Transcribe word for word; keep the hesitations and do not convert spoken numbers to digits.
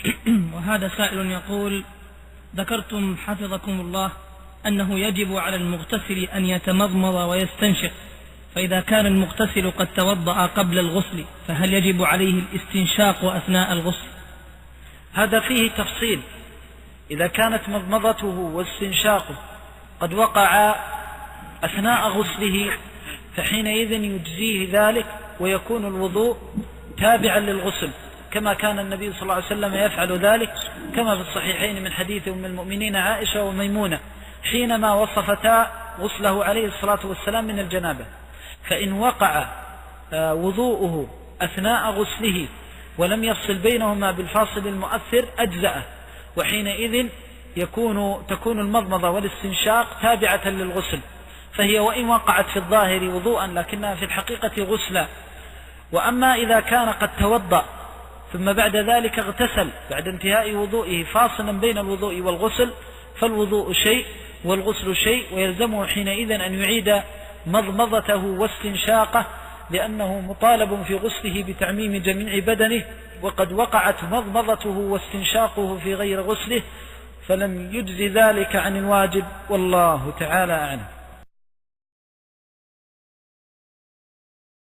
وهذا سائل يقول: ذكرتم حفظكم الله أنه يجب على المغتسل أن يتمضمض ويستنشق، فإذا كان المغتسل قد توضأ قبل الغسل فهل يجب عليه الاستنشاق أثناء الغسل؟ هذا فيه تفصيل. إذا كانت مضمضته واستنشاقه قد وقع أثناء غسله فحينئذ يجزيه ذلك ويكون الوضوء تابعا للغسل، كما كان النبي صلى الله عليه وسلم يفعل ذلك، كما في الصحيحين من حديث أم المؤمنين عائشة وميمونة حينما وصفتا غسله عليه الصلاة والسلام من الجنابة. فإن وقع وضوءه أثناء غسله ولم يفصل بينهما بالفاصل المؤثر أجزأه، وحينئذ يكون تكون المضمضة والاستنشاق تابعة للغسل، فهي وإن وقعت في الظاهر وضوءا لكنها في الحقيقة غسلا. وأما إذا كان قد توضأ ثم بعد ذلك اغتسل بعد انتهاء وضوئه فاصلا بين الوضوء والغسل فالوضوء شيء والغسل شيء، ويلزمه حينئذ أن يعيد مضمضته واستنشاقه، لأنه مطالب في غسله بتعميم جميع بدنه، وقد وقعت مضمضته واستنشاقه في غير غسله فلم يجزي ذلك عن الواجب، والله تعالى أعلم.